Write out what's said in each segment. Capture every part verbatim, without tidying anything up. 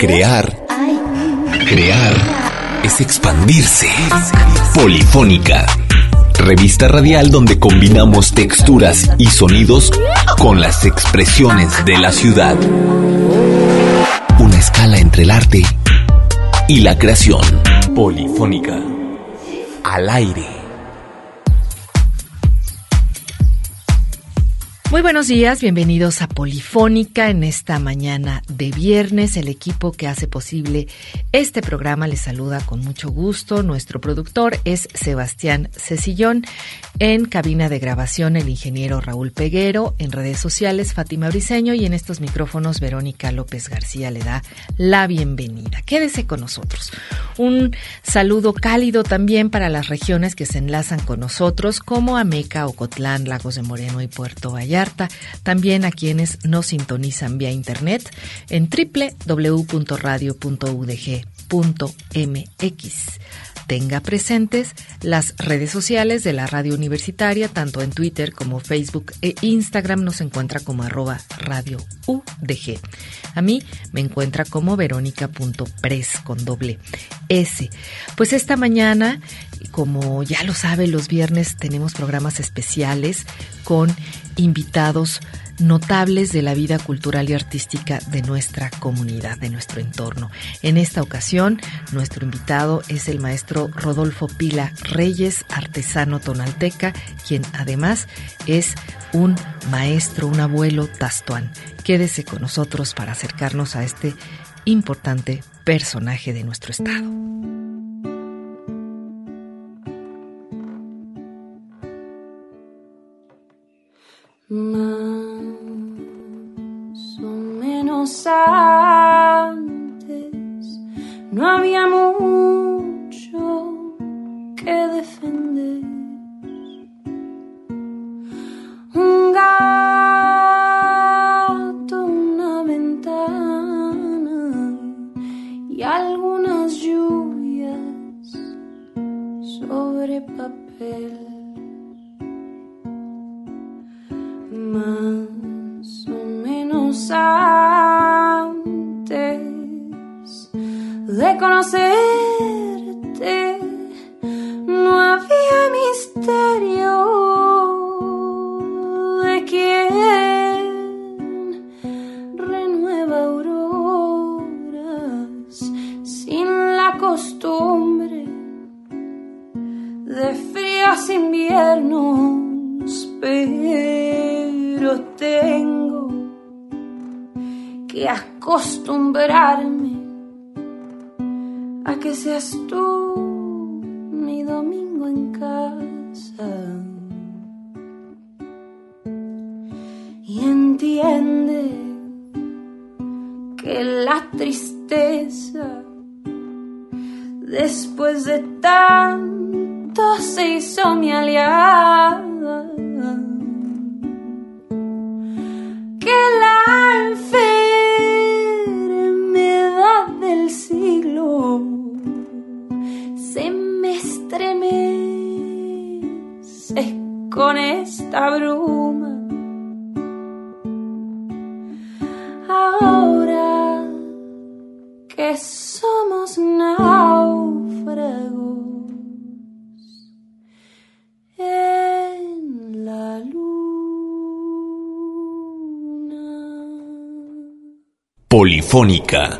Crear, crear es expandirse. Polifónica, revista radial donde combinamos texturas y sonidos con las expresiones de la ciudad. Una escala entre el arte y la creación. Polifónica, al aire. Muy buenos días, bienvenidos a Polifónica en esta mañana de viernes. El equipo que hace posible este programa les saluda con mucho gusto. Nuestro productor es Sebastián Cecillón. En cabina de grabación el ingeniero Raúl Peguero. En redes sociales Fátima Briceño y en estos micrófonos Verónica López García le da la bienvenida. Quédese con nosotros. Un saludo cálido también para las regiones que se enlazan con nosotros como Ameca, Ocotlán, Lagos de Moreno y Puerto Vallarta. También a quienes nos sintonizan vía internet en doble u doble u doble u punto radio punto u d g punto m x. Tenga presentes las redes sociales de la radio universitaria, tanto en Twitter como Facebook e Instagram nos encuentra como arroba radio U D G. A mí me encuentra como verónica.pres con doble S. Pues esta mañana, como ya lo sabe, los viernes tenemos programas especiales con invitados notables de la vida cultural y artística de nuestra comunidad, de nuestro entorno. En esta ocasión, nuestro invitado es el maestro Rodolfo Pila Reyes, artesano tonalteca, quien además es un maestro, un abuelo tastuán. Quédese con nosotros para acercarnos a este importante personaje de nuestro estado. Más o menos antes no había mucho que defender. Un gato, una ventana y algunas lluvias sobre papel. Más o menos antes de conocerte no había misterio de quien renueva auroras sin la costumbre de fríos inviernos, pero tengo que acostumbrarme a que seas tú mi domingo en casa. Y entiende que la tristeza después de tanto se hizo mi aliada. Que la enfermedad del siglo se me estremece con esta bruma. Ahora que somos náufragos en la luz. Polifónica.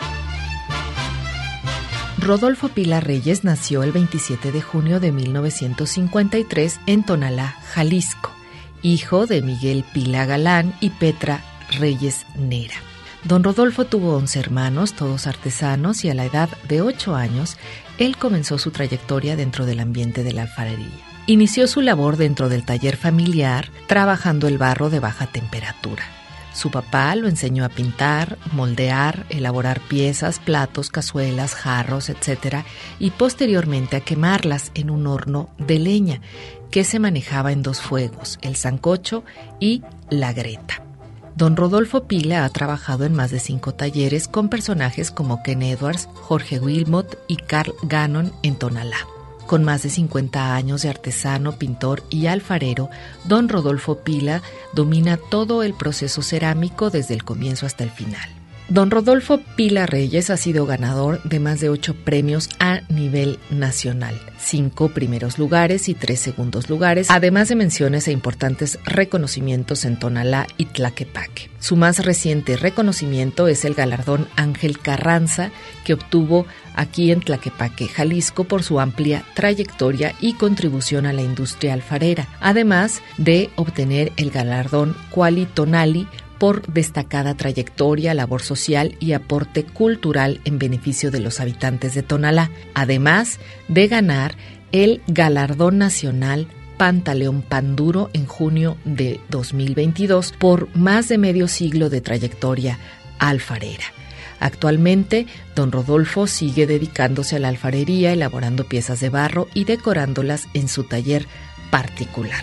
Rodolfo Pila Reyes nació el veintisiete de junio de mil novecientos cincuenta y tres en Tonalá, Jalisco, hijo de Miguel Pila Galán y Petra Reyes Nera. Don Rodolfo tuvo once hermanos, todos artesanos, y a la edad de ocho años, él comenzó su trayectoria dentro del ambiente de la alfarería. Inició su labor dentro del taller familiar, trabajando el barro de baja temperatura. Su papá lo enseñó a pintar, moldear, elaborar piezas, platos, cazuelas, jarros, etcétera, y posteriormente a quemarlas en un horno de leña que se manejaba en dos fuegos, el sancocho y la greta. Don Rodolfo Pila ha trabajado en más de cinco talleres con personajes como Ken Edwards, Jorge Wilmot y Carl Gannon en Tonalá. Con más de cincuenta años de artesano, pintor y alfarero, don Rodolfo Pila domina todo el proceso cerámico desde el comienzo hasta el final. Don Rodolfo Pila Reyes ha sido ganador de más de ocho premios a nivel nacional, cinco primeros lugares y tres segundos lugares, además de menciones e importantes reconocimientos en Tonalá y Tlaquepaque. Su más reciente reconocimiento es el galardón Ángel Carranza, que obtuvo aquí en Tlaquepaque, Jalisco, por su amplia trayectoria y contribución a la industria alfarera, además de obtener el galardón Quali Tonali por destacada trayectoria, labor social y aporte cultural en beneficio de los habitantes de Tonalá, además de ganar el galardón nacional Pantaleón Panduro en junio de dos mil veintidós por más de medio siglo de trayectoria alfarera. Actualmente, don Rodolfo sigue dedicándose a la alfarería, elaborando piezas de barro y decorándolas en su taller particular.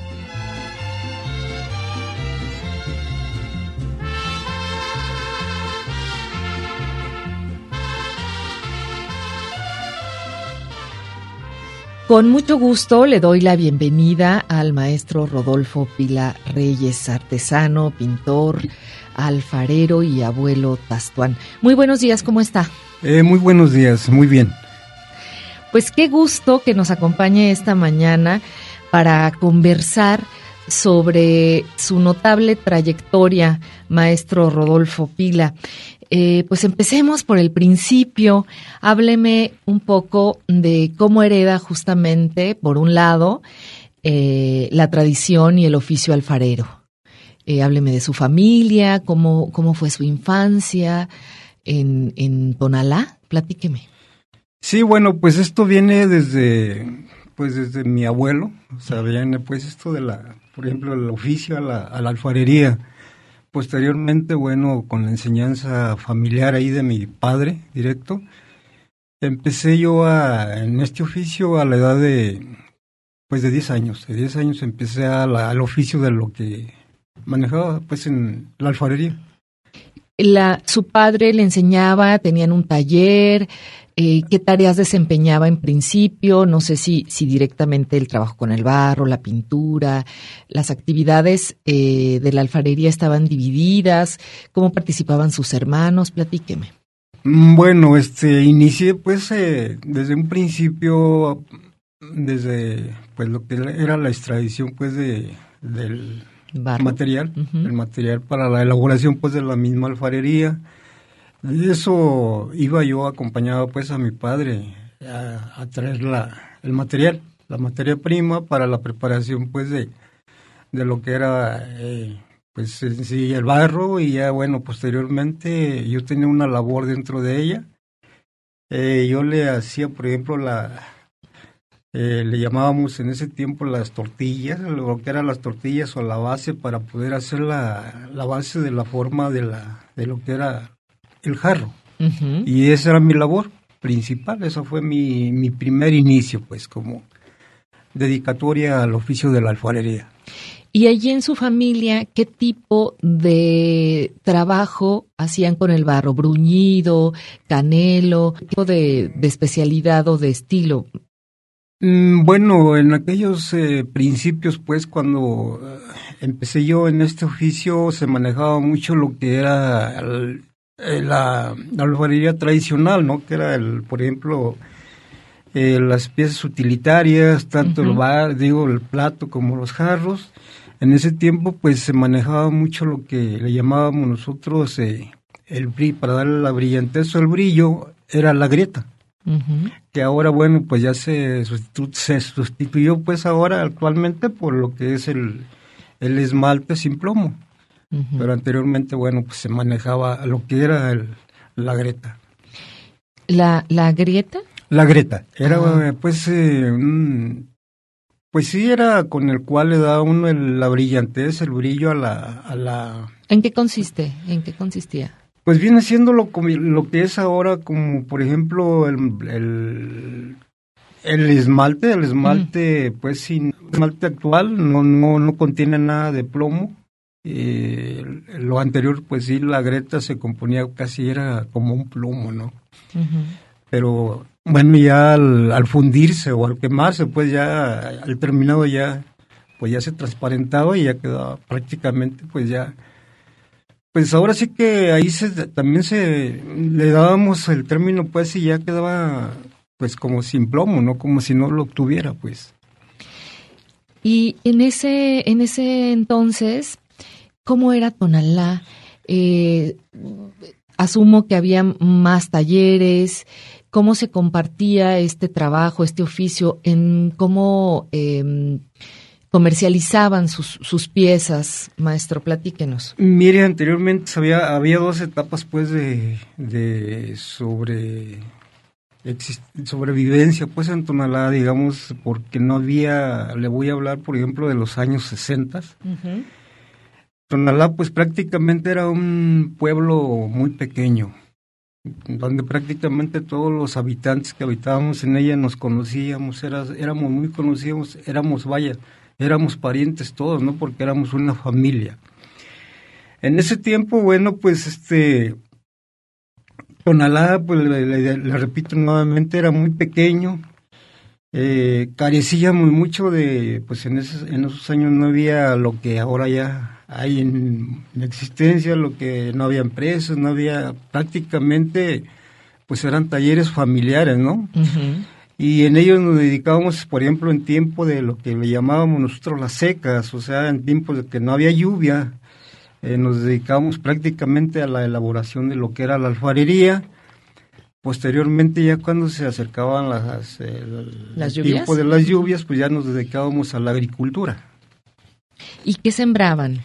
Con mucho gusto le doy la bienvenida al maestro Rodolfo Pila Reyes, artesano, pintor, alfarero y abuelo Tastuán. Muy buenos días, ¿cómo está? Eh, muy buenos días, muy bien. Pues qué gusto que nos acompañe esta mañana para conversar sobre su notable trayectoria, maestro Rodolfo Pila. Eh, pues empecemos por el principio. Hábleme un poco de cómo hereda justamente, por un lado, eh, la tradición y el oficio alfarero. Eh, hábleme de su familia, cómo, cómo fue su infancia en, en Tonalá. Platíqueme. Sí, bueno, pues esto viene desde, pues desde mi abuelo. O sea, viene pues esto de la, por ejemplo, el oficio a la, a la alfarería. Posteriormente, bueno, con la enseñanza familiar ahí de mi padre, directo, empecé yo a, en este oficio a la edad de, pues de diez años. De diez años empecé a la, al oficio de lo que manejaba, pues en la alfarería. La, su padre le enseñaba, tenían un taller. Eh, ¿Qué tareas desempeñaba en principio? No sé si, si directamente el trabajo con el barro, la pintura, las actividades eh, de la alfarería estaban divididas. ¿Cómo participaban sus hermanos? Platíqueme. Bueno, este, inicié pues eh, desde un principio, desde pues lo que era la extracción pues de del barro. material, uh-huh. el material para la elaboración pues de la misma alfarería. De eso iba yo acompañado pues a mi padre a, a traer la, el material, la materia prima para la preparación pues de, de lo que era eh, pues en sí el barro, y ya bueno, posteriormente yo tenía una labor dentro de ella. Eh, yo le hacía, por ejemplo, la eh, le llamábamos en ese tiempo las tortillas, lo que eran las tortillas o la base para poder hacer la, la base de la forma de la de lo que era el jarro. Uh-huh. Y esa era mi labor principal. Eso fue mi, mi primer inicio, pues, como dedicatoria al oficio de la alfarería. Y allí en su familia, ¿qué tipo de trabajo hacían con el barro? ¿Bruñido, canelo? ¿Qué tipo de, de especialidad o de estilo? Mm, bueno, en aquellos eh, principios, pues, cuando eh, empecé yo en este oficio, se manejaba mucho lo que era el, La, la alfarería tradicional, ¿no? Que era, el, por ejemplo, eh, las piezas utilitarias, tanto uh-huh. el bar, digo, el plato como los jarros. En ese tiempo, pues, se manejaba mucho lo que le llamábamos nosotros eh, el brillo, para darle la brillantez o el brillo, era la grieta. Uh-huh. Que ahora, bueno, pues ya se, sustitu- se sustituyó, pues, ahora actualmente por lo que es el, el esmalte sin plomo. Uh-huh. Pero anteriormente, bueno, pues se manejaba lo que era el, la grieta. ¿La, la grieta? La grieta. Era, uh-huh. pues, eh, un, pues sí, era con el cual le da uno el, la brillantez, el brillo a la, a la... ¿En qué consiste? ¿En qué consistía? Pues viene siendo lo, lo que es ahora, como por ejemplo, el, el, el esmalte. El esmalte, uh-huh. pues, sin esmalte actual, no, no, no contiene nada de plomo. Eh, lo anterior, pues sí, la grieta se componía casi, era como un plomo, ¿no? Uh-huh. Pero bueno, ya al, al fundirse o al quemarse, pues ya al terminado ya, pues ya se transparentaba y ya quedaba prácticamente, pues ya Pues ahora sí que ahí se, también se le dábamos el término, pues, y ya quedaba, pues, como sin plomo, ¿no? Como si no lo obtuviera, pues. Y en ese, en ese entonces, ¿cómo era Tonalá? Eh, asumo que había más talleres. ¿Cómo se compartía este trabajo, este oficio? En cómo eh, comercializaban sus, sus piezas, maestro, platíquenos. Mire, anteriormente había, había dos etapas, pues, de, de sobre exist, sobrevivencia, pues, en Tonalá, digamos, porque no había, le voy a hablar, por ejemplo, de los años sesenta. Uh-huh. Tonalá, pues, prácticamente era un pueblo muy pequeño, donde prácticamente todos los habitantes que habitábamos en ella nos conocíamos, era, éramos muy conocidos, éramos, vaya, éramos parientes todos, ¿no? Porque éramos una familia. En ese tiempo, bueno, pues este Tonalá, pues le, le, le repito nuevamente, era muy pequeño, eh, carecíamos mucho de, pues en esos, en esos años no había lo que ahora ya hay en, en existencia, lo que no había empresas, no había prácticamente, pues eran talleres familiares, ¿no? Uh-huh. Y en ellos nos dedicábamos, por ejemplo, en tiempo de lo que le llamábamos nosotros las secas, o sea, en tiempos de que no había lluvia, eh, nos dedicábamos prácticamente a la elaboración de lo que era la alfarería. Posteriormente, ya cuando se acercaban las, el, ¿Las el lluvias? tiempo de las lluvias, pues ya nos dedicábamos a la agricultura. ¿Y qué sembraban?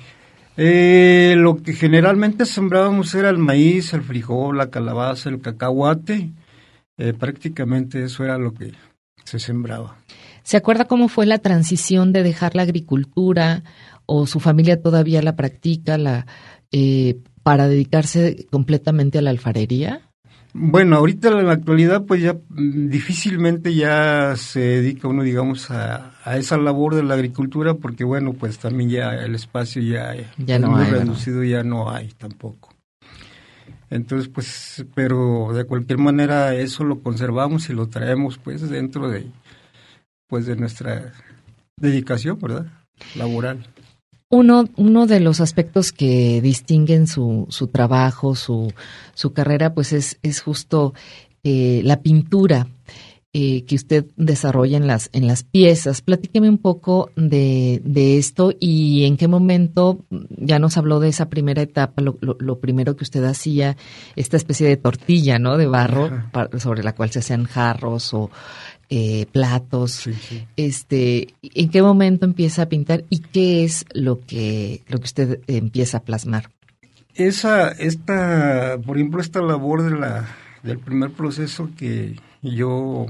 Eh, lo que generalmente sembrábamos era el maíz, el frijol, la calabaza, el cacahuate. Eh, prácticamente eso era lo que se sembraba. ¿Se acuerda cómo fue la transición de dejar la agricultura o su familia todavía la practica la eh, para dedicarse completamente a la alfarería? Bueno, ahorita en la actualidad pues ya difícilmente ya se dedica uno, digamos, a, a esa labor de la agricultura porque bueno, pues también ya el espacio ya, ya es no muy hay, reducido, ¿verdad? Ya no hay tampoco. Entonces, pues, pero de cualquier manera eso lo conservamos y lo traemos, pues, dentro de, pues, de nuestra dedicación, ¿verdad? Laboral. Uno, uno de los aspectos que distinguen su, su trabajo, su, su carrera, pues, es, es justo eh, la pintura eh, que usted desarrolla en las, en las piezas. Platíqueme un poco de, de esto y en qué momento, ya nos habló de esa primera etapa, lo, lo, lo primero que usted hacía, esta especie de tortilla, ¿no? De barro, para, sobre la cual se hacían jarros o eh, platos. Sí, sí. Este, ¿en qué momento empieza a pintar y qué es lo que, lo que usted empieza a plasmar? Esa, esta, por ejemplo, esta labor de la, del primer proceso que yo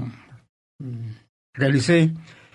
realicé,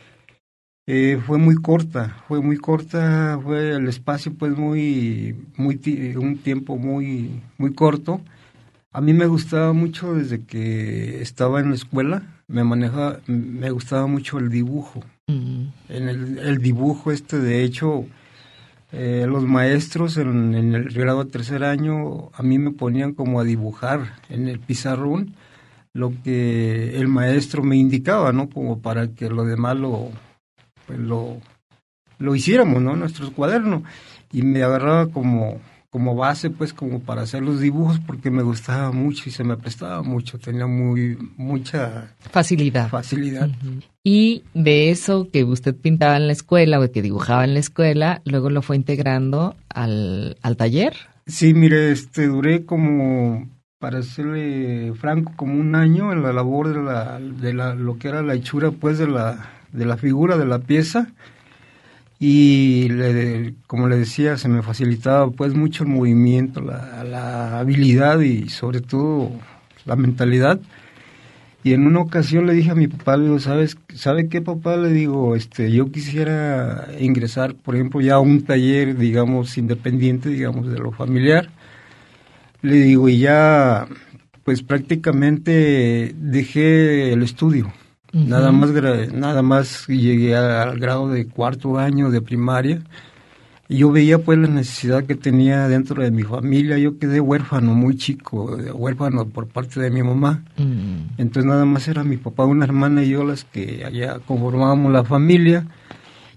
eh, fue muy corta, fue muy corta, fue el espacio pues muy, muy, un tiempo muy, muy corto. A mí me gustaba mucho desde que estaba en la escuela, me manejaba, me gustaba mucho el dibujo. Mm. En el, el dibujo este, de hecho, eh, los maestros en, en el grado de tercer año a mí me ponían como a dibujar en el pizarrón lo que el maestro me indicaba, ¿no? Como para que lo demás lo, pues lo, lo hiciéramos, ¿no? Nuestros cuadernos. Y me agarraba como, como base, pues, como para hacer los dibujos, porque me gustaba mucho y se me prestaba mucho. Tenía muy, mucha facilidad. Facilidad. Uh-huh. Y de eso que usted pintaba en la escuela o que dibujaba en la escuela, luego lo fue integrando al, al taller. Sí, mire, este, duré como, para serle franco, como un año en la labor de la, de la, lo que era la hechura, pues, de la, de la figura de la pieza. Y le, como le decía, se me facilitaba, pues, mucho el movimiento, la, la habilidad y sobre todo la mentalidad. Y en una ocasión le dije a mi papá, le digo, ¿sabes, ¿sabe qué, papá? Le digo, este, yo quisiera ingresar, por ejemplo, ya a un taller, digamos, independiente, digamos, de lo familiar. Le digo, y ya, pues prácticamente dejé el estudio. Uh-huh. Nada más nada más llegué al grado de cuarto año de primaria. Y yo veía pues la necesidad que tenía dentro de mi familia. Yo quedé huérfano muy chico, huérfano por parte de mi mamá. Uh-huh. Entonces nada más era mi papá, una hermana y yo las que allá conformábamos la familia.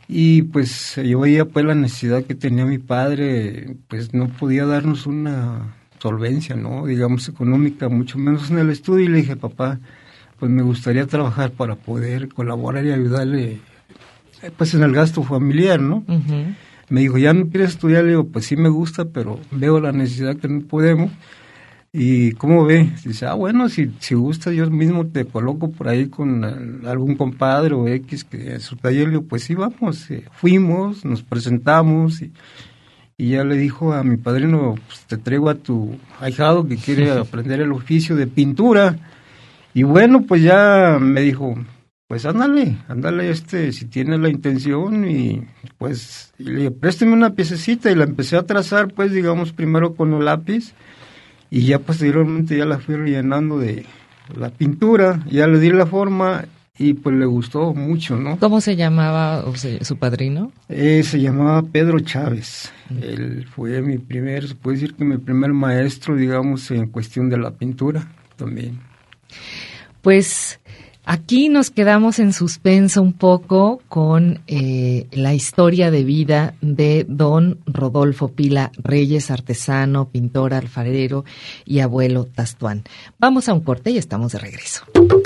Y pues yo veía pues la necesidad que tenía mi padre, pues no podía darnos una solvencia, ¿no? Digamos económica, mucho menos en el estudio, y le dije, papá, pues me gustaría trabajar para poder colaborar y ayudarle pues en el gasto familiar, ¿no? Uh-huh. Me dijo, ¿ya no quieres estudiar? Le digo, pues sí me gusta, pero veo la necesidad que no podemos. ¿Y cómo ve? Dice, ah, bueno, si, si gusta, yo mismo te coloco por ahí con algún compadre o X que en su taller. Le digo, pues sí, vamos. Eh, fuimos, nos presentamos y, y ya le dijo a mi padrino, pues te traigo a tu ahijado que quiere aprender el oficio de pintura. Y bueno, pues ya me dijo, pues ándale, ándale este, si tienes la intención. Y pues y le dije, présteme una piececita, y la empecé a trazar, pues digamos, primero con el lápiz. Y ya posteriormente ya la fui rellenando de la pintura, ya le di la forma y pues le gustó mucho, ¿no? ¿Cómo se llamaba o sea, su padrino? Eh, se llamaba Pedro Chávez. Mm. Él fue mi primer, se puede decir que mi primer maestro, digamos, en cuestión de la pintura también. Pues aquí nos quedamos en suspenso un poco con eh, la historia de vida de don Rodolfo Pila Reyes, artesano, pintor, alfarero y abuelo Tastuán. Vamos a un corte y estamos de regreso.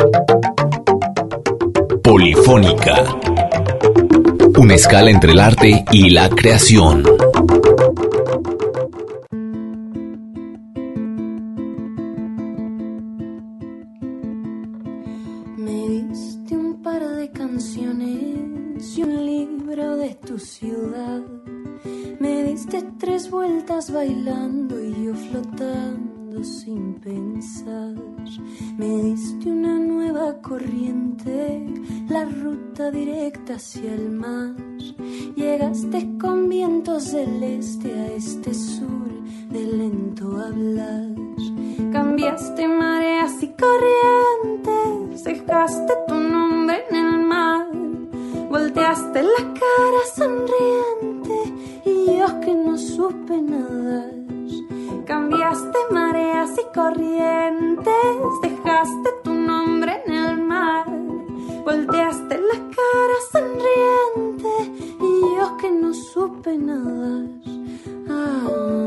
Polifónica. Una escala entre el arte y la creación. Bailando y yo flotando sin pensar. Me diste una nueva corriente, la ruta directa hacia el mar. Llegaste con vientos del este a este sur de lento hablar. Cambiaste mareas y corrientes, dejaste tu nombre en el mar. Volteaste la cara sonriente y yo que no supe nadar. Cambiaste mareas y corrientes, dejaste tu nombre en el mar. Volteaste la cara sonriente y yo que no supe nadar. Ah,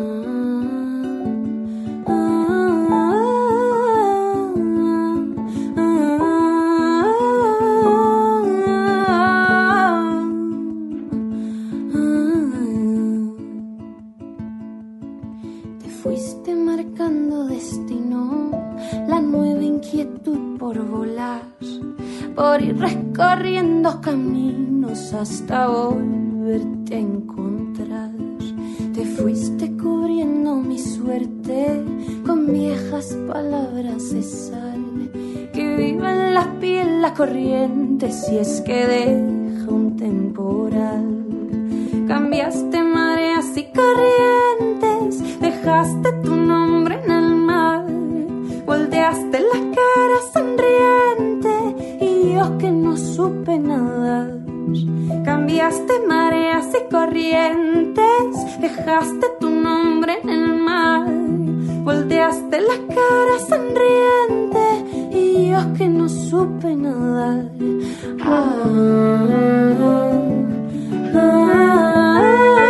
por ir recorriendo caminos hasta volverte a encontrar. Te fuiste cubriendo mi suerte con viejas palabras de sal. Que viva en la piel la corriente si es que deja un temporal. Cambiaste mareas y corrientes, dejaste tu nombre en el mar. Volteaste la cara sonriente y yo que no supe nadar. Cambiaste mareas y corrientes, dejaste tu nombre en el mar. Volteaste la cara sonriente y yo que no supe nadar. Ah, ah, ah.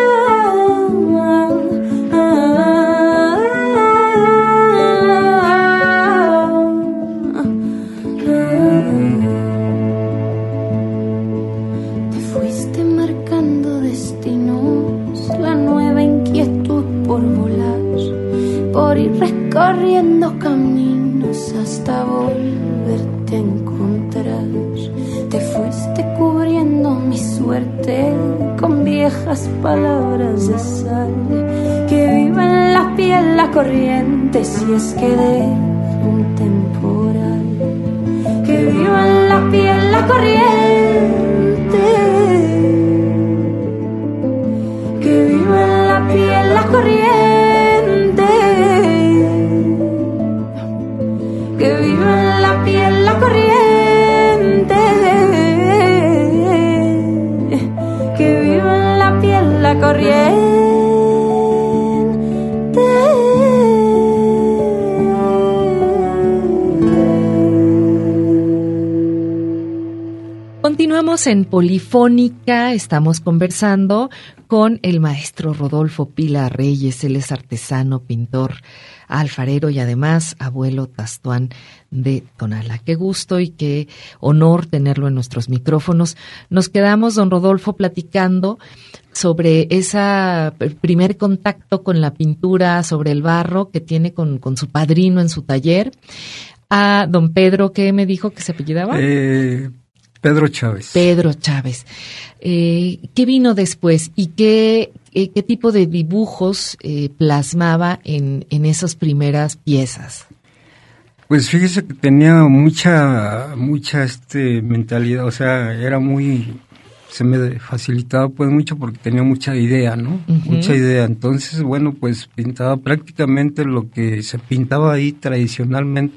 Recorriendo caminos hasta volverte a encontrar. Te fuiste cubriendo mi suerte con viejas palabras de sal. Que viva en la piel la corriente si es que deja un temporal. Que viva en la piel la corriente. Que viva en la piel la corriente. Que viva en la piel la corriente, que viva en la piel la corriente. Continuamos en Polifónica, estamos conversando con el maestro Rodolfo Pila Reyes. Él es artesano, pintor, alfarero y además abuelo Tastuán de Tonalá. Qué gusto y qué honor tenerlo en nuestros micrófonos. Nos quedamos, don Rodolfo, platicando sobre ese primer contacto con la pintura sobre el barro que tiene con, con su padrino en su taller. A don Pedro, ¿qué me dijo que se apellidaba? Eh... Pedro Chávez. Pedro Chávez. Eh, ¿Qué vino después y qué, eh, qué tipo de dibujos eh, plasmaba en, en esas primeras piezas? Pues fíjese que tenía mucha, mucha este mentalidad, o sea, era muy, se me facilitaba pues mucho porque tenía mucha idea, ¿no? Uh-huh. Mucha idea. Entonces, bueno, pues pintaba prácticamente lo que se pintaba ahí tradicionalmente.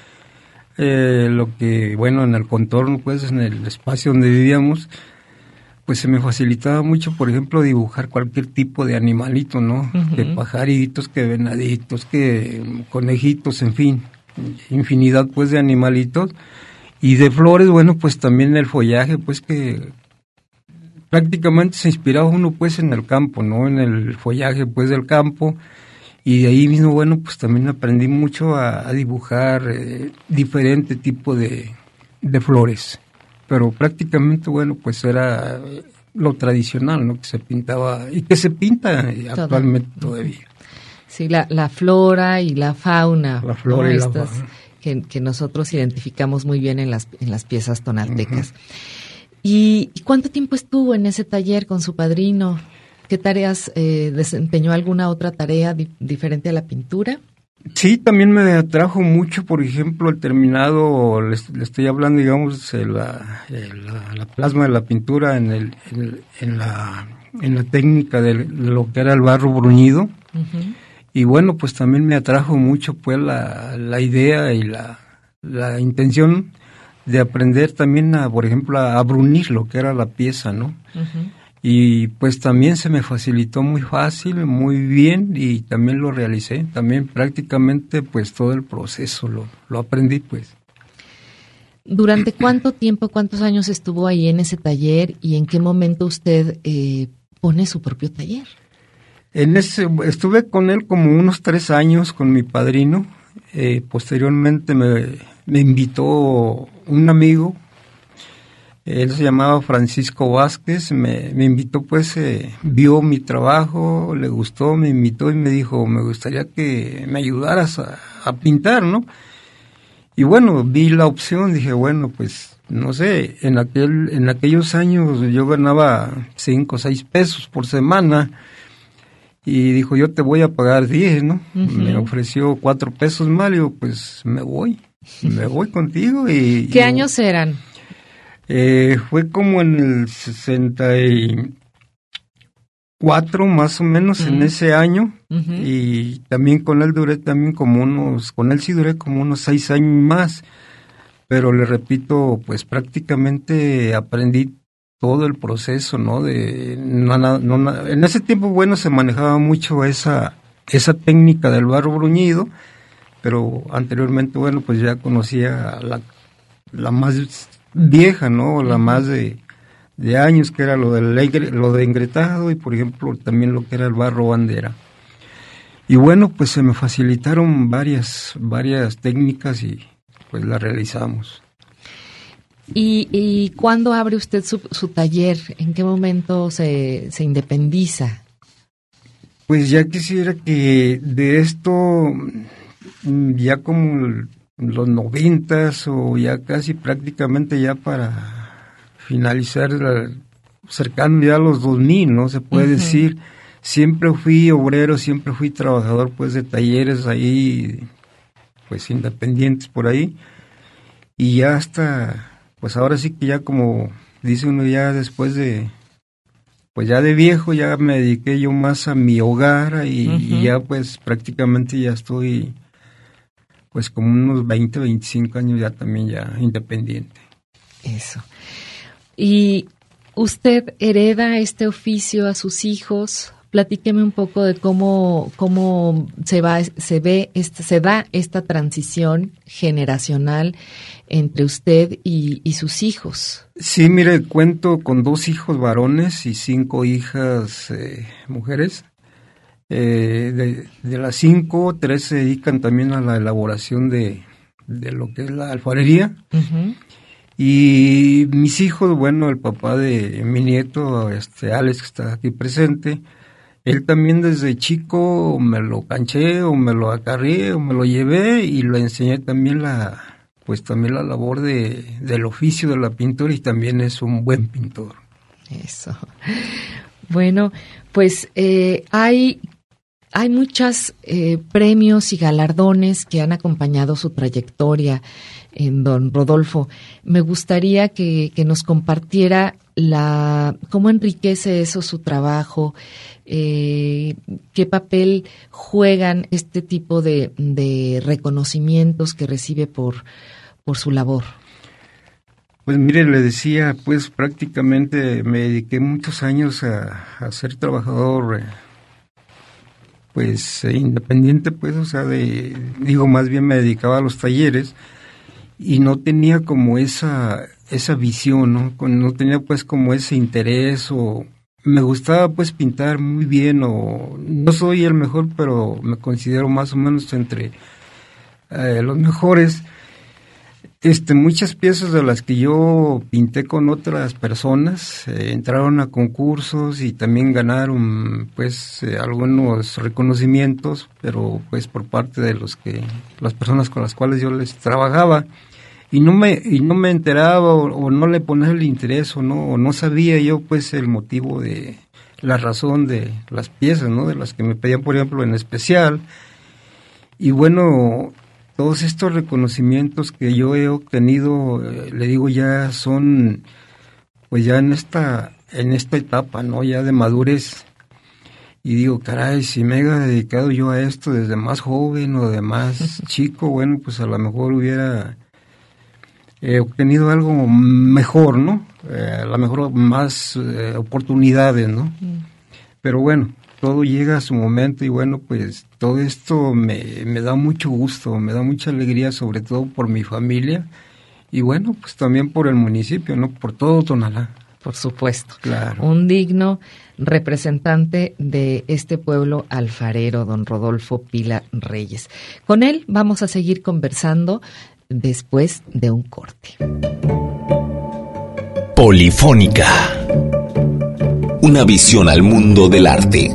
Eh, lo que, bueno, en el contorno, pues, en el espacio donde vivíamos, pues se me facilitaba mucho, por ejemplo, dibujar cualquier tipo de animalito, ¿no? Uh-huh. Que pajaritos, que venaditos, que conejitos, en fin, infinidad, pues, de animalitos. Y de flores, bueno, pues también el follaje, pues, que prácticamente se inspiraba uno, pues, en el campo, ¿no? En el follaje, pues, del campo. Y de ahí mismo, bueno, pues también aprendí mucho a, a dibujar eh, diferente tipo de, de flores. Pero prácticamente, bueno, pues era lo tradicional, ¿no? Que se pintaba y que se pinta Todo. actualmente todavía. Sí, la, la flora y la fauna. La flora ¿no? y Estas la fauna. Que, que nosotros identificamos muy bien en las, en las piezas tonaltecas. Uh-huh. ¿Y, ¿Y cuánto tiempo estuvo en ese taller con su padrino? ¿Qué tareas eh, desempeñó? ¿Alguna otra tarea di- diferente a la pintura? Sí, también me atrajo mucho, por ejemplo, el terminado, le, le estoy hablando, digamos, de la, la, la plasma de la pintura en, el, en, el, en, la, en la técnica de lo que era el barro bruñido. Uh-huh. Y bueno, pues también me atrajo mucho pues la, la idea y la, la intención de aprender también, a, por ejemplo, a, a brunir lo que era la pieza, ¿no? Uh-huh. Y pues también se me facilitó muy fácil, muy bien, y también lo realicé. También prácticamente pues todo el proceso lo, lo aprendí pues. ¿Durante cuánto tiempo, cuántos años estuvo ahí en ese taller y en qué momento usted eh, pone su propio taller? En ese, estuve con él como unos tres años con mi padrino. Eh, posteriormente me, me invitó un amigo. Él se llamaba Francisco Vázquez, me, me invitó pues, eh, vio mi trabajo, le gustó, me invitó y me dijo, me gustaría que me ayudaras a, a pintar, ¿no? Y bueno, vi la opción, dije, bueno, pues, no sé, en aquel en aquellos años yo ganaba cinco o seis pesos por semana, y dijo, yo te voy a pagar diez, ¿no? Uh-huh. Me ofreció cuatro pesos más, y digo, pues, me voy, me voy contigo. Y ¿Qué y, años eran? Eh, fue como en el sesenta y cuatro más o menos, uh-huh. en ese año, uh-huh. y también con él duré también como unos, con él sí duré como unos seis años más, pero le repito, pues prácticamente aprendí todo el proceso, ¿no? De no, no, no, en ese tiempo, bueno, se manejaba mucho esa, esa técnica del barro bruñido, pero anteriormente, bueno, pues ya conocía la, la más vieja, ¿no? La más de, de años, que era lo del lo de engretado y, por ejemplo, también lo que era el barro bandera. Y bueno, pues se me facilitaron varias varias técnicas y pues las realizamos. ¿Y, y cuándo abre usted su, su taller? ¿En qué momento se, se independiza? Pues ya quisiera que de esto, ya como el, los noventas o ya casi prácticamente ya para finalizar, la, cercano ya a los dos mil, ¿no? Se puede uh-huh. decir, siempre fui obrero, siempre fui trabajador pues de talleres ahí, pues independientes por ahí, y ya hasta, pues ahora sí que ya como dice uno ya después de, pues ya de viejo ya me dediqué yo más a mi hogar y, uh-huh. y ya pues prácticamente ya estoy pues como unos veinte, veinticinco años ya también ya independiente. Eso. ¿Y usted hereda este oficio a sus hijos platíqueme un poco de cómo cómo se va se ve esta, se da esta transición generacional entre usted y, y sus hijos. Sí, mire, cuento con dos hijos varones y cinco hijas eh, mujeres. Eh, de, de las cinco, tres se dedican también a la elaboración de, de lo que es la alfarería. Uh-huh. Y mis hijos, bueno, el papá de mi nieto, este Alex, que está aquí presente, él también desde chico me lo canché o me lo acarrié o me lo llevé y le enseñé también la, pues también la labor de, del oficio de la pintura, y también es un buen pintor. Eso. Bueno, pues eh, hay... Hay muchos eh, premios y galardones que han acompañado su trayectoria, en don Rodolfo. Me gustaría que, que nos compartiera la cómo enriquece eso su trabajo, eh, qué papel juegan este tipo de, de reconocimientos que recibe por, por su labor. Pues mire, le decía, pues prácticamente me dediqué muchos años a, a ser trabajador eh, pues eh, independiente, pues, o sea, de, digo, más bien me dedicaba a los talleres y no tenía como esa esa visión, ¿no? No tenía pues como ese interés, o me gustaba pues pintar muy bien, o no soy el mejor, pero me considero más o menos entre eh, los mejores. Este, muchas piezas de las que yo pinté con otras personas eh, entraron a concursos y también ganaron pues eh, algunos reconocimientos, pero pues por parte de los que las personas con las cuales yo les trabajaba, y no me y no me enteraba o, o no le ponía el interés, o no o no sabía yo pues el motivo de la razón de las piezas, ¿no? De las que me pedían, por ejemplo, en especial. Y bueno, todos estos reconocimientos que yo he obtenido, eh, le digo, ya son, pues ya en esta en esta etapa, ¿no? Ya de madurez. Y digo, caray, si me hubiera dedicado yo a esto desde más joven o de más chico, bueno, pues a lo mejor hubiera eh, obtenido algo mejor, ¿no? Eh, a lo mejor más eh, oportunidades, ¿no? Mm. Pero bueno, todo llega a su momento, y bueno, pues todo esto me, me da mucho gusto, me da mucha alegría, sobre todo por mi familia, y bueno, pues también por el municipio, ¿no? Por todo Tonalá. Por supuesto. Claro. Un digno representante de este pueblo alfarero, don Rodolfo Pila Reyes. Con él vamos a seguir conversando después de un corte. Polifónica. Una visión al mundo del arte.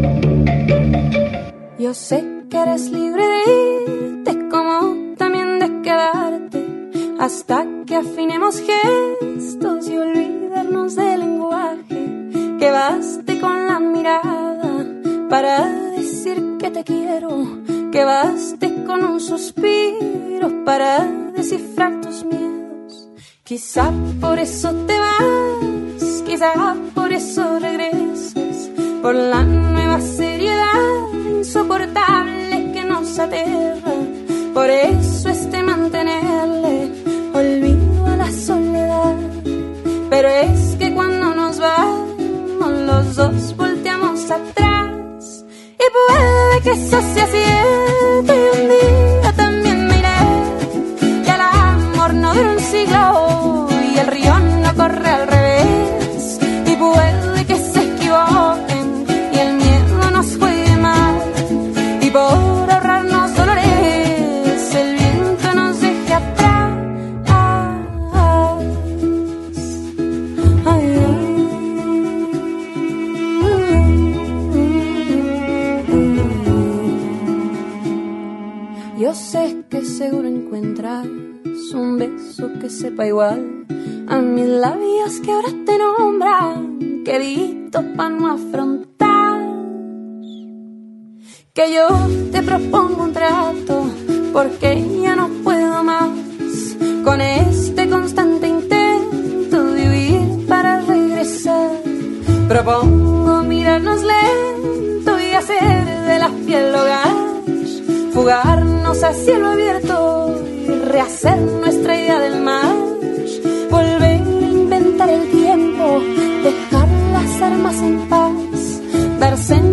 Yo sé que eres libre de irte, como también de quedarte, hasta que afinemos gestos y olvidarnos del lenguaje. Que baste con la mirada para decir que te quiero, que baste con un suspiro para descifrar tus miedos. Quizá por eso te vas, quizá por eso regresas, por la nueva seriedad insoportable que nos aterra. Por eso es de mantenerle olvido a la soledad. Pero es que cuando nos vamos los dos volteamos atrás, y puede que eso sea cierto, y un día también me iré, que el amor no dura un siglo y el río no corre al revés. Y puede que se equivoquen y el miedo nos juegue mal, y por ahorrarnos dolores el viento nos deje atrás. Ay, yo sé que seguro encuentras un beso que sepa igual a mis labios que ahora te nombran, querido, pa' no afrontar. Que yo te propongo un trato, porque ya no puedo más con este constante intento de huir para regresar. Propongo mirarnos lento y hacer de la piel hogar, fugarnos a cielo abierto y rehacer nuestra idea del mar. Volver a inventar el tiempo, dejar las armas en paz, dar sentido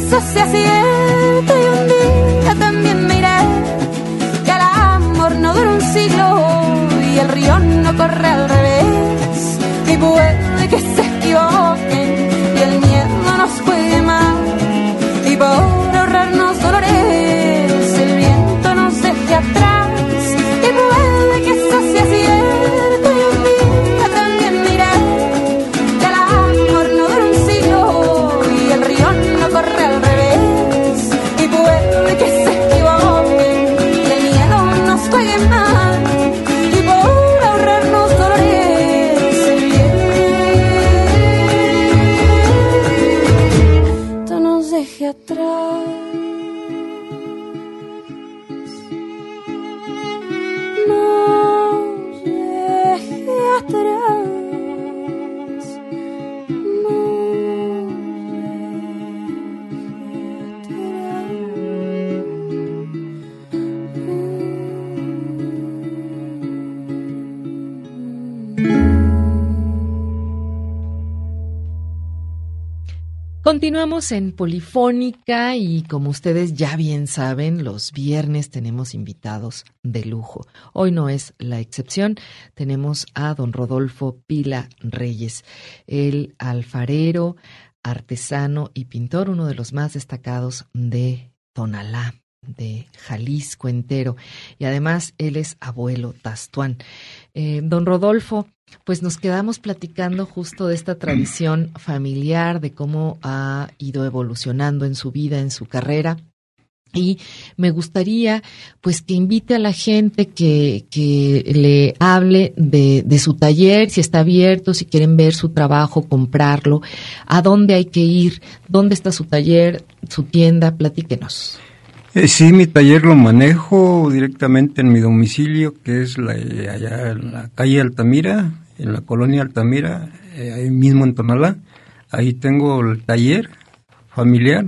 eso sea cierto y un día también me iré, que el amor no dura un siglo y el río no corre al revés, y puede que se equivoquen y el miedo nos juegue mal, y por ahorrarnos dolores el viento nos deje atrás, y puede que eso sea cierto y un día también me iré, que el amor no dura un siglo y el río no corre al revés, y puede que se equivoquen y el miedo nos juegue mal, y por ahorrarnos dolores el viento nos deje atrás. Nos deje atrás. Continuamos en Polifónica y como ustedes ya bien saben, los viernes tenemos invitados de lujo. Hoy no es la excepción. Tenemos a don Rodolfo Pila Reyes, el alfarero, artesano y pintor, uno de los más destacados de Tonalá, de Jalisco entero. Y además él es abuelo tastuán. Eh, don Rodolfo, pues nos quedamos platicando justo de esta tradición familiar, de cómo ha ido evolucionando en su vida, en su carrera. Y me gustaría pues que invite a la gente que, que le hable de, de su taller, si está abierto, si quieren ver su trabajo, comprarlo, a dónde hay que ir, dónde está su taller, su tienda, platíquenos. Eh, sí, mi taller lo manejo directamente en mi domicilio, que es la, allá en la calle Altamira, en la colonia Altamira, eh, ahí mismo en Tonalá. Ahí tengo el taller familiar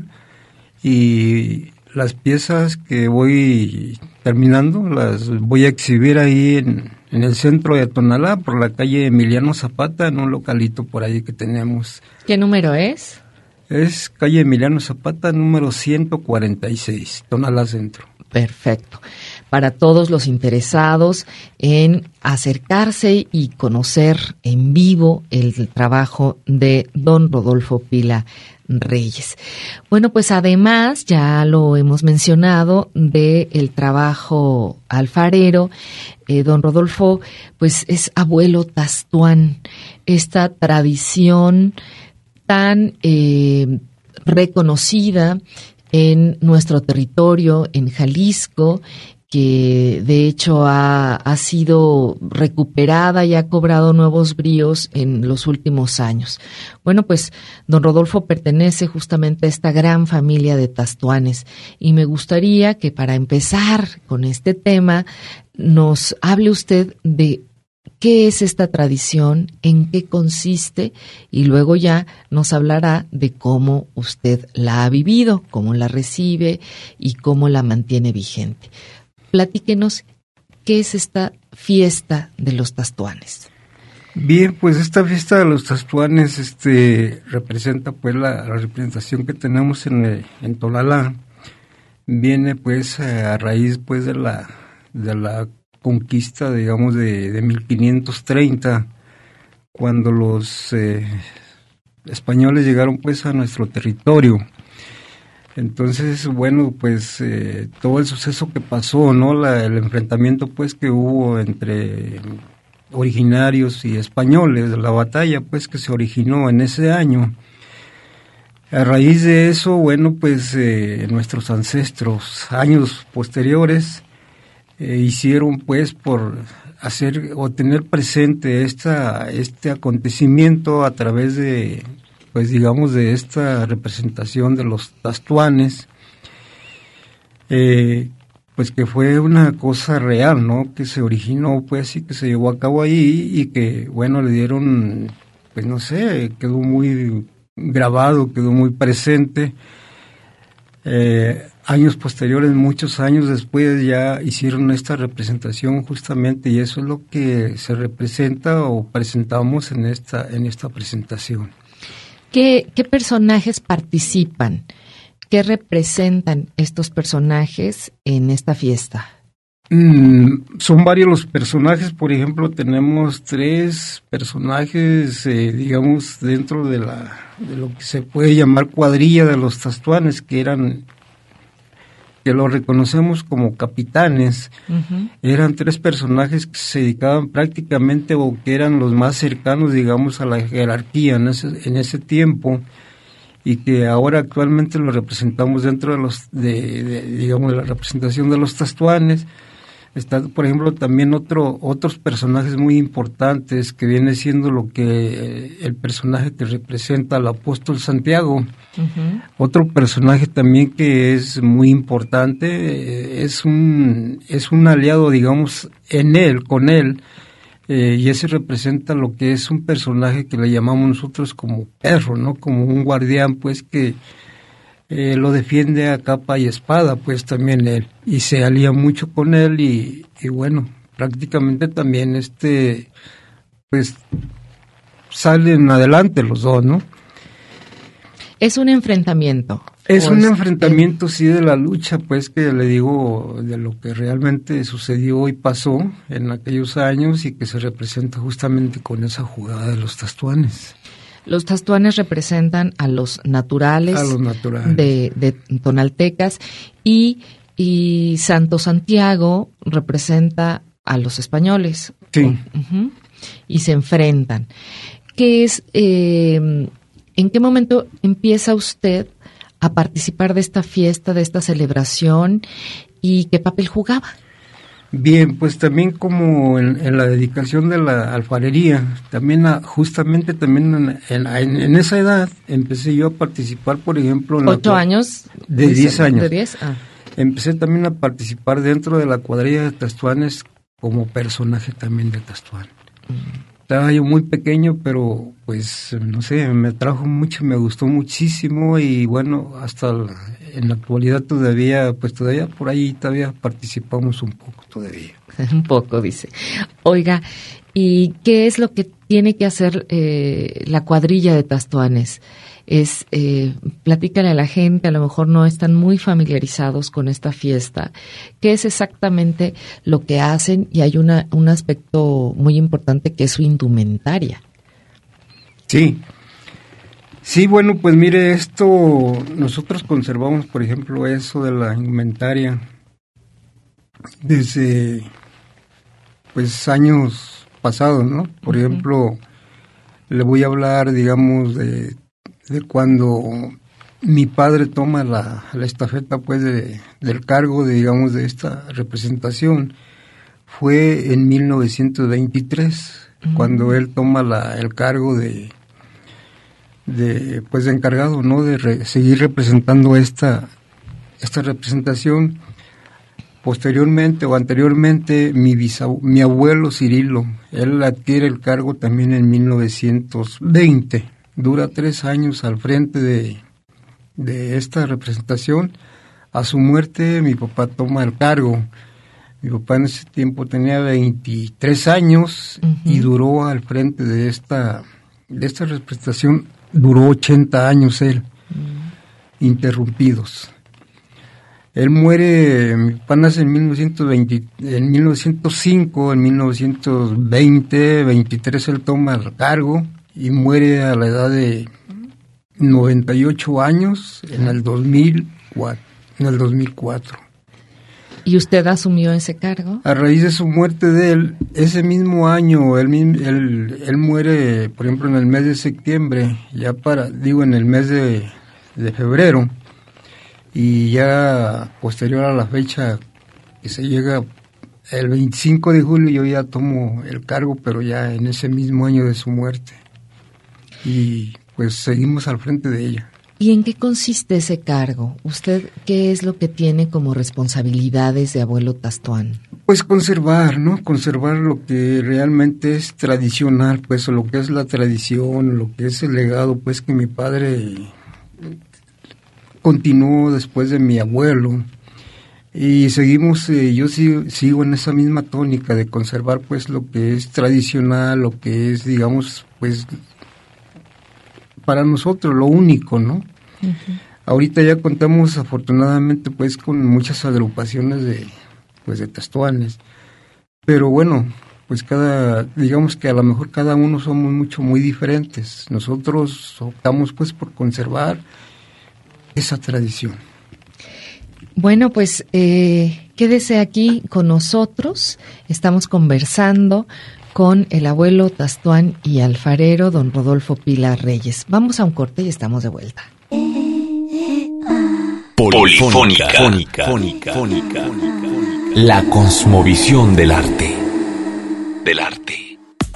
y las piezas que voy terminando las voy a exhibir ahí en, en el centro de Tonalá, por la calle Emiliano Zapata, en un localito por ahí que tenemos. ¿Qué número es? Es calle Emiliano Zapata, número ciento cuarenta y seis, Tonalá Centro. Perfecto. Para todos los interesados en acercarse y conocer en vivo el trabajo de don Rodolfo Pila Reyes. Bueno, pues además, ya lo hemos mencionado, de el trabajo alfarero, eh, don Rodolfo, pues es abuelo tastuán. Esta tradición tan eh, reconocida en nuestro territorio, en Jalisco, que de hecho ha, ha sido recuperada y ha cobrado nuevos bríos en los últimos años. Bueno, pues don Rodolfo pertenece justamente a esta gran familia de tastuanes y me gustaría que para empezar con este tema nos hable usted de qué es esta tradición, en qué consiste, y luego ya nos hablará de cómo usted la ha vivido, cómo la recibe y cómo la mantiene vigente. Platíquenos qué es esta fiesta de los tastuanes. Bien, pues esta fiesta de los tastuanes este, representa pues la, la representación que tenemos en, en Tonalá. Viene pues a raíz pues de la de la conquista, digamos, de, de mil quinientos treinta, cuando los eh, españoles llegaron pues a nuestro territorio. Entonces, bueno, pues eh, todo el suceso que pasó, ¿no? La, el enfrentamiento pues que hubo entre originarios y españoles, la batalla pues que se originó en ese año. A raíz de eso, bueno, pues eh, nuestros ancestros, años posteriores, Eh, hicieron pues por hacer o tener presente esta este acontecimiento a través de pues digamos de esta representación de los tastuanes, eh, pues que fue una cosa real, ¿no? Que se originó pues y que se llevó a cabo ahí y que bueno le dieron pues no sé, quedó muy grabado, quedó muy presente. Eh, años posteriores, muchos años después, ya hicieron esta representación justamente, y eso es lo que se representa o presentamos en esta en esta presentación. ¿Qué, qué personajes participan? ¿qué representan estos personajes en esta fiesta? Mm, son varios los personajes. Por ejemplo, tenemos tres personajes, eh, digamos, dentro de la de lo que se puede llamar cuadrilla de los Tastuanes, que eran, que los reconocemos como capitanes. Uh-huh. Eran tres personajes que se dedicaban prácticamente, o que eran los más cercanos, digamos, a la jerarquía en ese, en ese tiempo, y que ahora actualmente lo representamos dentro de los, de, de digamos, la representación de los Tastuanes. Está, por ejemplo, también otro otros personajes muy importantes, que viene siendo lo que eh, el personaje que representa al apóstol Santiago. Uh-huh. Otro personaje también que es muy importante, eh, es un es un aliado, digamos, en él, con él, eh, y ese representa lo que es un personaje que le llamamos nosotros como perro, ¿no? Como un guardián, pues, que Eh, lo defiende a capa y espada, pues también él, y se alía mucho con él, y, y bueno, prácticamente también este, pues salen adelante los dos, ¿no? Es un enfrentamiento. Es un enfrentamiento, sí, de la lucha, pues, que le digo, de lo que realmente sucedió y pasó en aquellos años, y que se representa justamente con esa jugada de los Tastuanes. Los Tastuanes representan a los naturales, a los naturales. De, de tonaltecas, y, y Santo Santiago representa a los españoles. Sí. Uh-huh. Y se enfrentan. ¿Qué es, eh, en qué momento empieza usted a participar de esta fiesta, de esta celebración, y qué papel jugaba? Bien, pues también como en, en la dedicación de la alfarería, también a, justamente también en, en, en esa edad empecé yo a participar, por ejemplo... En ¿Ocho la, años? De diez años. ¿De diez? Ah. Empecé también a participar dentro de la cuadrilla de Tastuanes como personaje también de Tastuán. Mm. Estaba yo muy pequeño, pero pues no sé, me atrajo mucho, me gustó muchísimo, y bueno, hasta la, en la actualidad todavía, pues todavía por ahí todavía participamos un poco todavía. Un poco, dice. Oiga, ¿y qué es lo que tiene que hacer eh, la cuadrilla de Tastuanes? Es, eh, platícale a la gente, a lo mejor no están muy familiarizados con esta fiesta, qué es exactamente lo que hacen, y hay una un aspecto muy importante que es su indumentaria. Sí, sí, bueno, pues mire, esto, nosotros conservamos, por ejemplo, eso de la indumentaria desde, pues, años pasados, ¿no? Por uh-huh. ejemplo, le voy a hablar, digamos, de de cuando mi padre toma la, la estafeta, pues, de, del cargo, de, digamos, de esta representación. Fue en mil novecientos veintitrés, uh-huh. cuando él toma la, el cargo de, de, pues, de encargado, ¿no?, de re, seguir representando esta, esta representación. Posteriormente o anteriormente, mi, bisabu, mi abuelo Cirilo, él adquiere el cargo también en mil novecientos veinte. Dura tres años al frente de, de esta representación. A su muerte, mi papá toma el cargo. Mi papá en ese tiempo tenía veintitrés años, uh-huh. y duró al frente de esta, de esta representación, duró ochenta años él, uh-huh. interrumpidos. Él muere, mi papá nace en mil novecientos veinte, en mil novecientos cinco, en mil novecientos veinte, veintitrés él toma el cargo, y muere a la edad de noventa y ocho años en el dos mil cuatro, en el dos mil cuatro. ¿Y usted asumió ese cargo? A raíz de su muerte de él, ese mismo año, él, él, él muere, por ejemplo, en el mes de septiembre, ya para, digo, en el mes de, de febrero, y ya posterior a la fecha que se llega, el veinticinco de julio, yo ya tomo el cargo, pero ya en ese mismo año de su muerte. Y pues seguimos al frente de ella. ¿Y en qué consiste ese cargo? ¿Usted qué es lo que tiene como responsabilidades de abuelo Tastuán? Pues conservar, ¿no? Conservar lo que realmente es tradicional, pues, o lo que es la tradición, lo que es el legado, pues, que mi padre continuó después de mi abuelo. Y seguimos, eh, yo sigo, sigo en esa misma tónica de conservar, pues, lo que es tradicional, lo que es, digamos, pues, para nosotros lo único, ¿no? Uh-huh. Ahorita ya contamos afortunadamente pues con muchas agrupaciones de pues de tastuanes, pero bueno, pues cada, digamos que a lo mejor cada uno somos mucho muy diferentes. Nosotros optamos pues por conservar esa tradición. Bueno, pues eh, quédese aquí con nosotros. Estamos conversando con el abuelo tastuán y alfarero don Rodolfo Pila Reyes. Vamos a un corte y estamos de vuelta. Polifónica. Polifónica. Polifónica. Polifónica. La cosmovisión del arte. Del arte.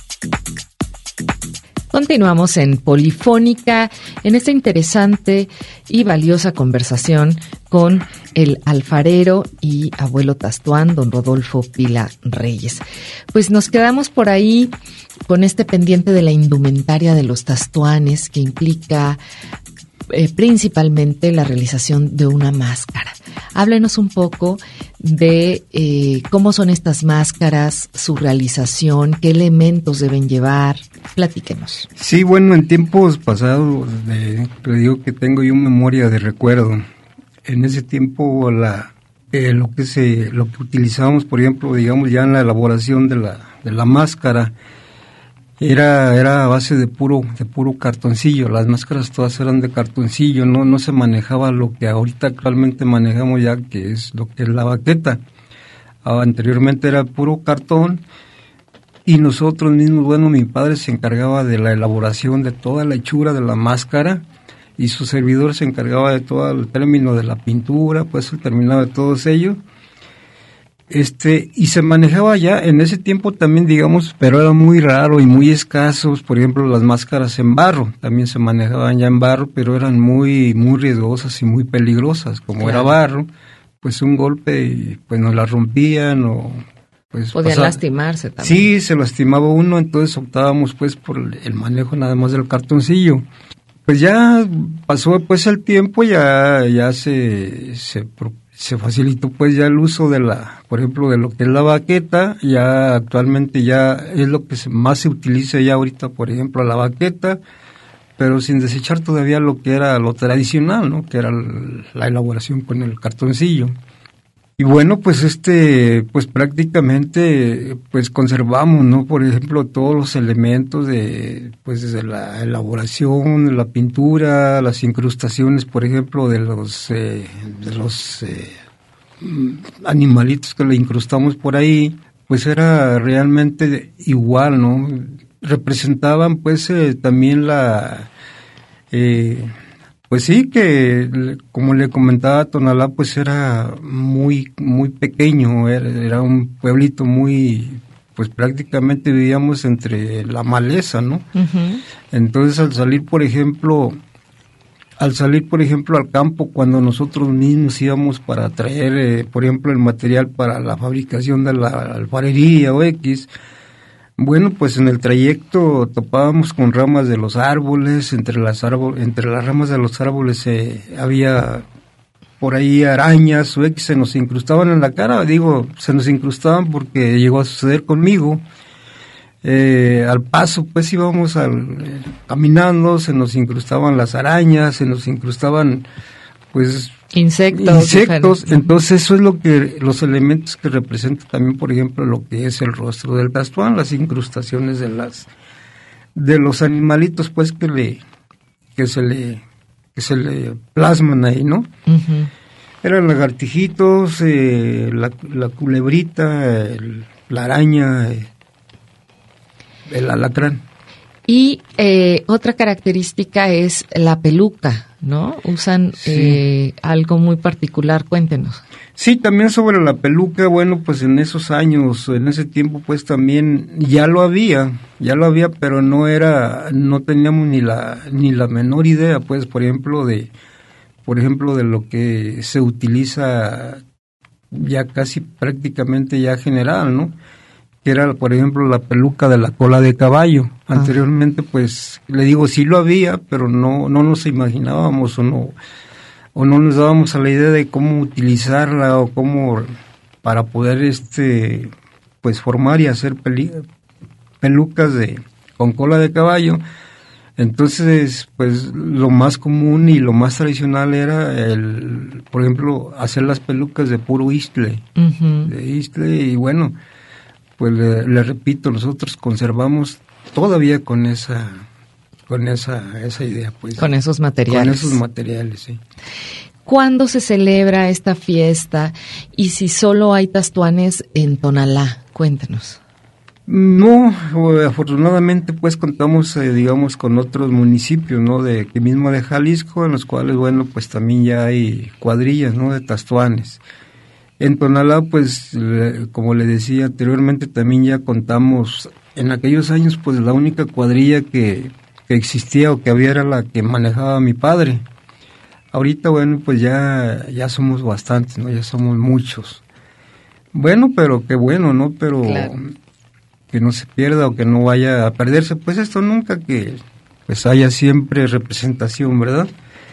Continuamos en Polifónica, en esta interesante y valiosa conversación con el alfarero y abuelo tastuán, don Rodolfo Pila Reyes. Pues nos quedamos por ahí con este pendiente de la indumentaria de los tastuanes, que implica eh, principalmente la realización de una máscara. Háblenos un poco de eh, cómo son estas máscaras, su realización, qué elementos deben llevar. Platíquenos. Sí, bueno, en tiempos pasados, de, le digo que tengo yo memoria de recuerdo. En ese tiempo, la eh, lo que se, lo que utilizábamos, por ejemplo, digamos ya en la elaboración de la de la máscara, era era a base de puro de puro cartoncillo. Las máscaras todas eran de cartoncillo, no no se manejaba lo que ahorita actualmente manejamos ya, que es lo que es la baqueta. Ah, anteriormente era puro cartón. Y nosotros mismos, bueno, mi padre se encargaba de la elaboración de toda la hechura de la máscara y su servidor se encargaba de todo el término de la pintura, pues él terminaba de todo ello. Este, y se manejaba ya en ese tiempo también, digamos, pero era muy raro y muy escasos, por ejemplo, las máscaras en barro, también se manejaban ya en barro, pero eran muy, muy riesgosas y muy peligrosas, como claro. Era barro, pues un golpe y pues nos la rompían o... Pues podían pasaba. Lastimarse también. Sí, se lastimaba uno, entonces optábamos pues por el manejo nada más del cartoncillo. Pues ya pasó pues el tiempo, ya ya se se, se facilitó pues ya el uso de la, por ejemplo, de lo que es la baqueta, ya actualmente ya es lo que más se utiliza ya ahorita, por ejemplo, la baqueta, pero sin desechar todavía lo que era lo tradicional, ¿no? Que era la elaboración con el cartoncillo. Y bueno, pues este, pues prácticamente, pues conservamos, ¿no? Por ejemplo, todos los elementos de, pues desde la elaboración, la pintura, las incrustaciones, por ejemplo, de los, eh, de los eh, animalitos que le incrustamos por ahí, pues era realmente igual, ¿no? Representaban, pues, eh, también la, eh, Pues sí, que como le comentaba, Tonalá pues era muy muy pequeño, era, era un pueblito muy, pues prácticamente vivíamos entre la maleza, ¿no? Uh-huh. Entonces al salir, por ejemplo, al salir por ejemplo al campo, cuando nosotros mismos íbamos para traer, eh, por ejemplo, el material para la fabricación de la alfarería o X, bueno, pues en el trayecto topábamos con ramas de los árboles, entre las árbol, entre las ramas de los árboles eh, había por ahí arañas o X, se nos incrustaban en la cara, digo, se nos incrustaban porque llegó a suceder conmigo. Eh, al paso, pues íbamos al, eh, caminando, se nos incrustaban las arañas, se nos incrustaban, pues... Insectos. Insectos, entonces eso es lo que, los elementos que representan también, por ejemplo, lo que es el rostro del tastuán, las incrustaciones de las, de los animalitos, pues, que le, que se le, que se le plasman ahí, ¿no? Uh-huh. Eran lagartijitos, eh, la, la culebrita, el, la araña, eh, el alacrán. Y eh, otra característica es la peluca, ¿no? Usan sí. eh, algo muy particular, cuéntenos. Sí, también sobre la peluca, bueno, pues en esos años, en ese tiempo, pues también ya lo había, ya lo había, pero no era, no teníamos ni la ni la menor idea, pues, por ejemplo, de, por ejemplo, de lo que se utiliza ya casi prácticamente ya general, ¿no? Que era, por ejemplo, la peluca de la cola de caballo. Anteriormente, pues, le digo, sí lo había, pero no no nos imaginábamos o no o no nos dábamos a la idea de cómo utilizarla o cómo para poder, este, pues, formar y hacer peli, pelucas de con cola de caballo. Entonces, pues lo más común y lo más tradicional era, el, por ejemplo, hacer las pelucas de puro istle, uh-huh. de istle, y bueno, pues le, le repito, nosotros conservamos todavía con esa, con esa, esa idea, pues. Con esos materiales. Con esos materiales, sí. ¿Cuándo se celebra esta fiesta? Y si solo hay tastuanes en Tonalá, cuéntenos. No, afortunadamente pues contamos, eh, digamos, con otros municipios, ¿no? De aquí mismo de Jalisco, en los cuales, bueno, pues también ya hay cuadrillas, ¿no? De tastuanes. En Tonalá, pues, le, como le decía anteriormente, también ya contamos, en aquellos años, pues la única cuadrilla que, que existía o que había era la que manejaba mi padre. Ahorita, bueno, pues ya, ya somos bastantes, ¿no? Ya somos muchos. Bueno, pero qué bueno, ¿no? Pero... Claro. Que no se pierda o que no vaya a perderse, pues esto nunca, que pues haya siempre representación, ¿verdad?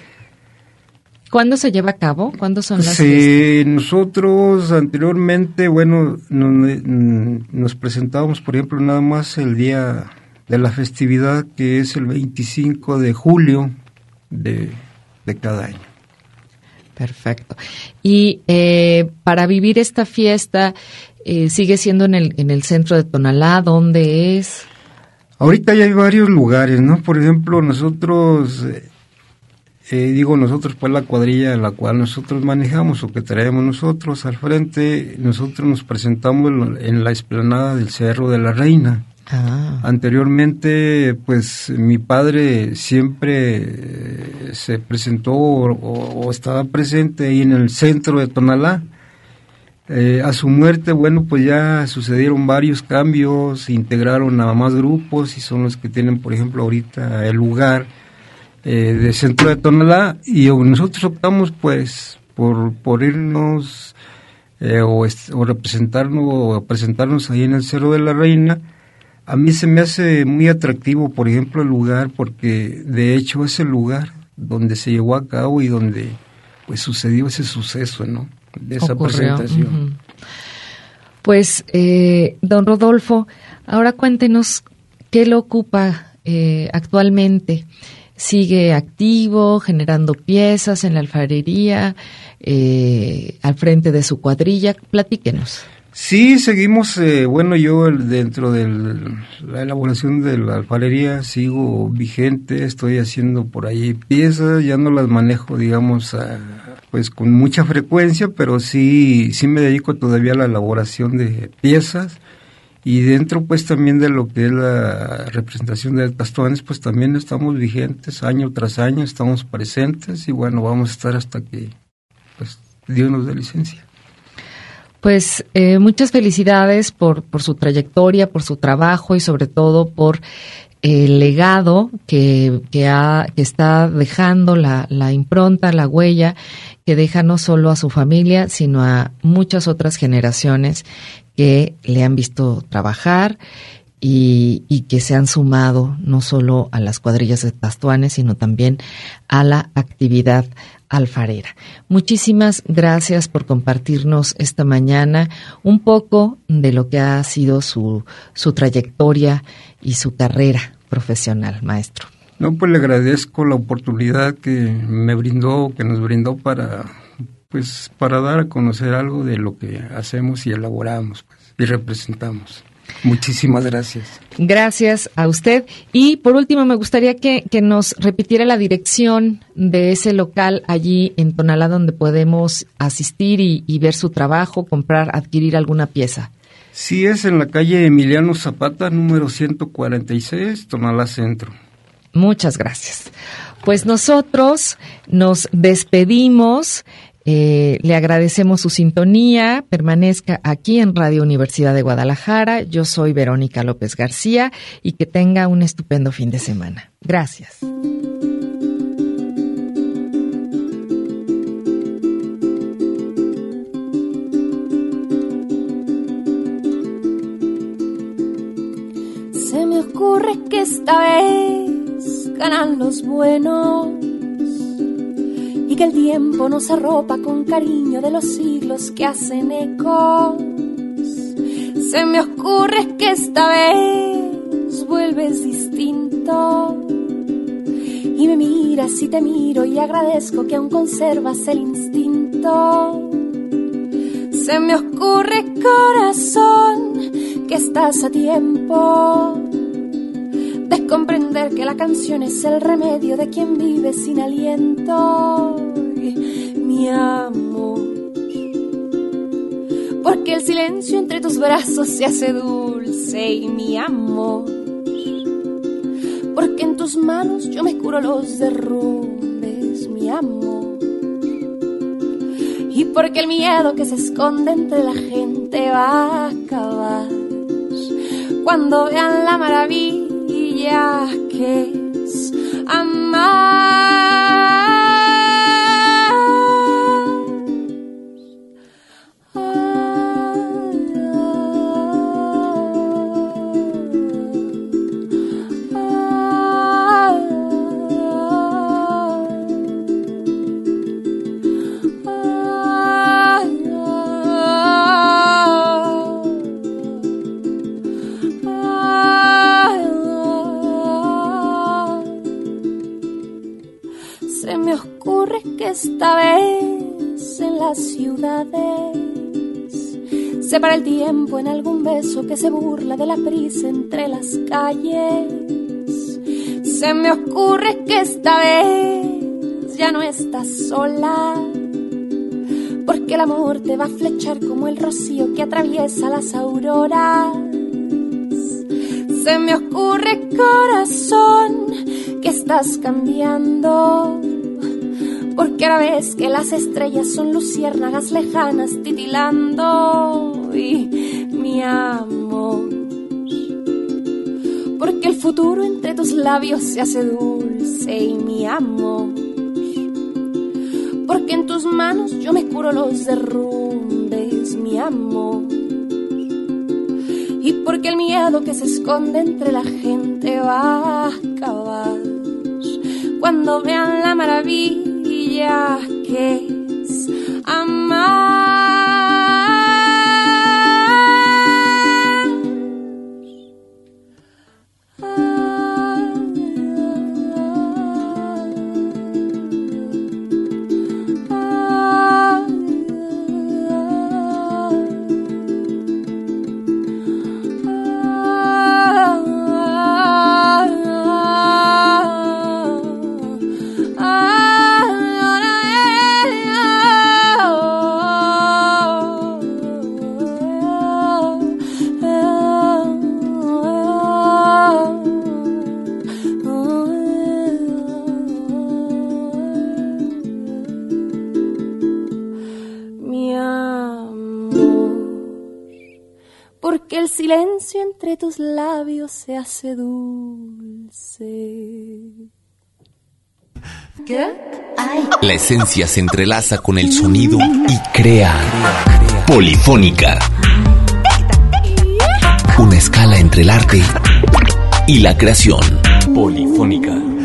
¿Cuándo se lleva a cabo? ¿Cuándo son las sí, fiestas? Nosotros anteriormente, bueno, nos, nos presentábamos, por ejemplo, nada más el día de la festividad, que es el veinticinco de julio de, de cada año. Perfecto. Y eh, para vivir esta fiesta, eh, ¿sigue siendo en el en el centro de Tonalá? ¿Dónde es? Ahorita ya hay varios lugares, ¿no? Por ejemplo, nosotros, eh, digo nosotros, pues la cuadrilla la cual nosotros manejamos o que traemos nosotros al frente, nosotros nos presentamos en la explanada del Cerro de la Reina. Ah. Anteriormente, pues mi padre siempre se presentó o, o estaba presente ahí en el centro de Tonalá. Eh, a su muerte, bueno, pues ya sucedieron varios cambios, se integraron a más grupos y son los que tienen, por ejemplo, ahorita el lugar eh, de centro de Tonalá, y nosotros optamos pues por, por irnos eh, o, o representarnos o presentarnos ahí en el Cerro de la Reina. A mí se me hace muy atractivo, por ejemplo, el lugar, porque de hecho es el lugar donde se llevó a cabo y donde pues sucedió ese suceso, ¿no? De esa Ocurrió. presentación. Uh-huh. Pues, eh, don Rodolfo, ahora cuéntenos qué lo ocupa eh, actualmente. ¿Sigue activo, generando piezas en la alfarería, eh, al frente de su cuadrilla? Platíquenos. Sí, seguimos, eh, bueno, yo el, dentro de la elaboración de la alfarería sigo vigente, estoy haciendo por ahí piezas, ya no las manejo, digamos, a, pues con mucha frecuencia, pero sí, sí me dedico todavía a la elaboración de piezas, y dentro pues también de lo que es la representación de tastuanes, pues también estamos vigentes año tras año, estamos presentes, y bueno, vamos a estar hasta que pues Dios nos dé licencia. Pues eh, muchas felicidades por, por su trayectoria, por su trabajo y sobre todo por el legado que, que, ha, que está dejando, la, la impronta, la huella que deja no solo a su familia, sino a muchas otras generaciones que le han visto trabajar y, y que se han sumado no solo a las cuadrillas de tastuanes, sino también a la actividad alfarera. Muchísimas gracias por compartirnos esta mañana un poco de lo que ha sido su, su trayectoria y su carrera profesional, maestro. No, pues le agradezco la oportunidad que me brindó, que nos brindó para, pues, para dar a conocer algo de lo que hacemos y elaboramos, pues, y representamos. Muchísimas gracias. Gracias a usted. Y por último, me gustaría que, que nos repitiera la dirección de ese local allí en Tonalá donde podemos asistir y, y ver su trabajo, comprar, adquirir alguna pieza. Sí, es en la calle Emiliano Zapata, número ciento cuarenta y seis, Tonalá Centro. Muchas gracias. Pues nosotros nos despedimos. Eh, le agradecemos su sintonía, permanezca aquí en Radio Universidad de Guadalajara. Yo soy Verónica López García y que tenga un estupendo fin de semana. Gracias. Se me ocurre que esta vez ganan los buenos y que el tiempo nos arropa con cariño de los siglos que hacen ecos. Se me ocurre que esta vez vuelves distinto y me miras y te miro y agradezco que aún conservas el instinto. Se me ocurre, corazón, que estás a tiempo de comprender que la canción es el remedio de quien vive sin aliento. Mi amor, porque el silencio entre tus brazos se hace dulce. Y mi amor, porque en tus manos yo me curo los derrumbes. Mi amor, y porque el miedo que se esconde entre la gente va a acabar cuando vean la maravilla que es amar. Esta vez en las ciudades se para el tiempo en algún beso que se burla de la prisa entre las calles. Se me ocurre que esta vez ya no estás sola, porque el amor te va a flechar como el rocío que atraviesa las auroras. Se me ocurre, corazón, que estás cambiando, porque ahora ves que las estrellas son luciérnagas lejanas titilando. Y mi amor, porque el futuro entre tus labios se hace dulce. Y mi amor, porque en tus manos yo me curo los derrumbes. Mi amor, y porque el miedo que se esconde entre la gente va a acabar cuando vean la maravilla que es amar. Silencio entre tus labios se hace dulce. ¿Qué? Ay. La esencia se entrelaza con el sonido y crea Polifónica. Una escala entre el arte y la creación. Polifónica.